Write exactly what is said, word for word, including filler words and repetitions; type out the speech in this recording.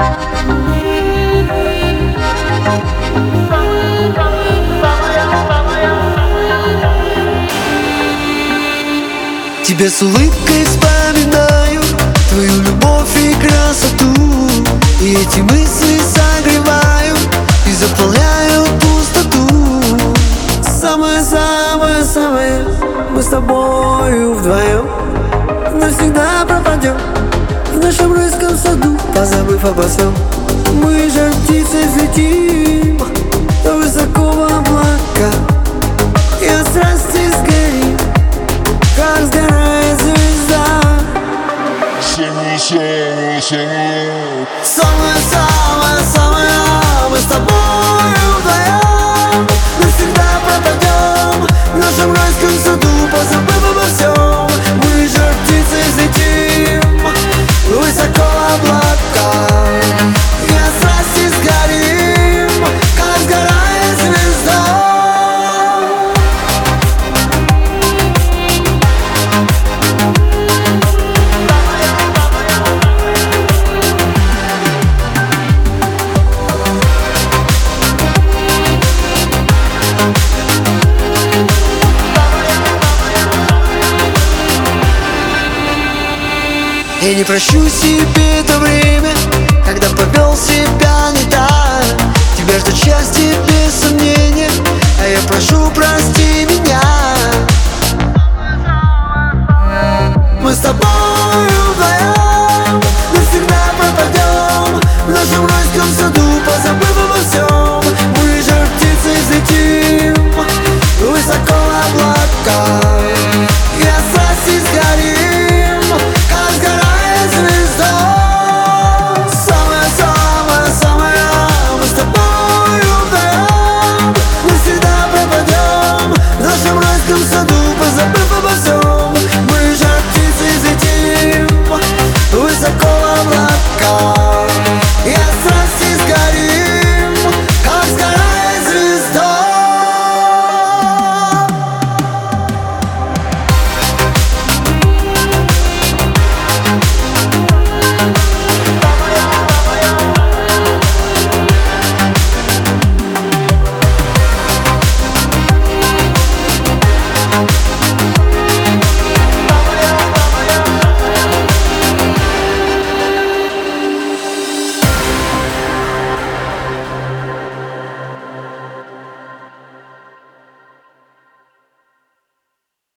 Тебя с улыбкой вспоминаю, твою любовь и красоту, и эти мысли согревают и заполняют пустоту. Самое-самое-самое, мы с тобою вдвоем навсегда пропадем в нашем райском саду, позабыв обо всем. Мы же птицы взлетим высоко в облака и от страсти сгорим, как сгорает звезда. Самое-самое-самое, мы с тобою вдвоем навсегда пропадем в нашем райском саду, позабыв обо всем. Мы же птицы взлетим высоко в облака и от страсти сгорим, как сгорает звезда. Я не прощу себе